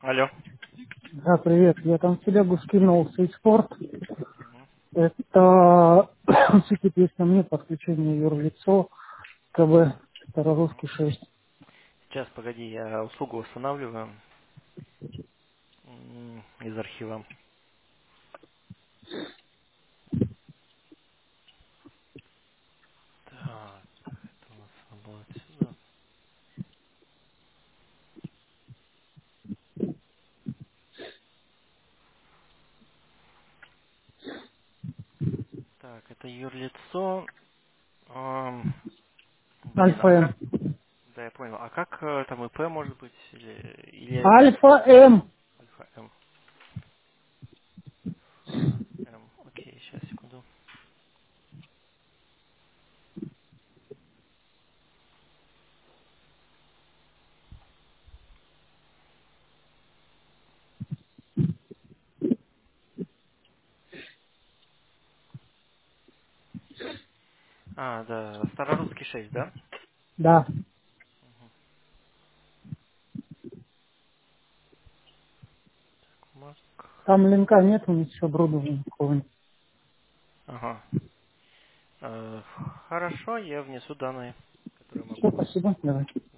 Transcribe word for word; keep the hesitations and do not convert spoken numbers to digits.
Алло. Да, привет. Я там в телегу скинул спорт. Мгм. Это все-таки есть на мне подключение юрлицо КБ Старорусский шесть. Сейчас, погоди, я услугу устанавливаю м, из архива. Так, это у нас она была отсюда. Так, это юрлицо. Ам, блин, Альфа а М. как... Да, я понял. А как э, там ИП может быть? Или, или это Альфа М. Альфа М? М. Окей, сейчас, секунду. А, да, Старорусский шесть, да? Да. Мак. Там линка нет, у них все оборудование никакого. Ага. Э, хорошо, я внесу данные, которые Все, могу. спасибо. Давай.